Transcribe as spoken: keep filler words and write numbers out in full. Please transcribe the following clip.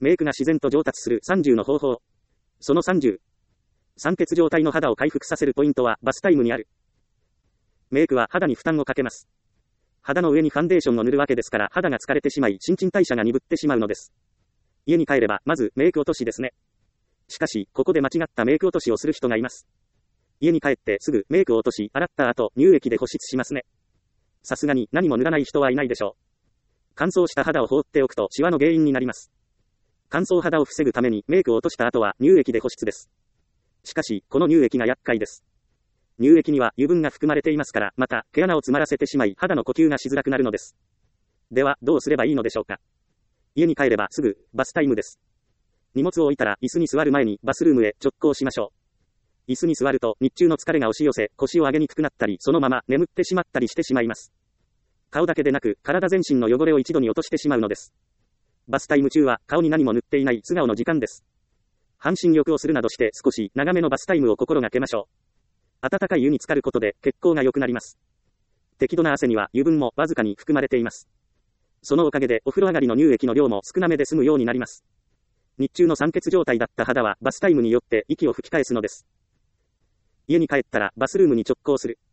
メイクが自然と上達するさんじゅうの方法。そのさんじゅう。酸欠状態の肌を回復させるポイントはバスタイムにある。メイクは肌に負担をかけます。肌の上にファンデーションを塗るわけですから肌が疲れてしまい新陳代謝が鈍ってしまうのです。家に帰ればまずメイク落としですね。しかしここで間違ったメイク落としをする人がいます。家に帰ってすぐメイクを落とし洗った後乳液で保湿しますね。さすがに何も塗らない人はいないでしょう。乾燥した肌を放っておくとシワの原因になります。乾燥肌を防ぐためにメイクを落とした後は乳液で保湿です。しかしこの乳液が厄介です。乳液には油分が含まれていますからまた毛穴を詰まらせてしまい肌の呼吸がしづらくなるのです。ではどうすればいいのでしょうか。家に帰ればすぐバスタイムです。荷物を置いたら椅子に座る前にバスルームへ直行しましょう。椅子に座ると日中の疲れが押し寄せ腰を上げにくくなったりそのまま眠ってしまったりしてしまいます。顔だけでなく体全身の汚れを一度に落としてしまうのです。バスタイム中は顔に何も塗っていない素顔の時間です。半身浴をするなどして少し長めのバスタイムを心がけましょう。温かい湯に浸かることで血行が良くなります。適度な汗には油分もわずかに含まれています。そのおかげでお風呂上がりの乳液の量も少なめで済むようになります。日中の酸欠状態だった肌はバスタイムによって息を吹き返すのです。家に帰ったらバスルームに直行する。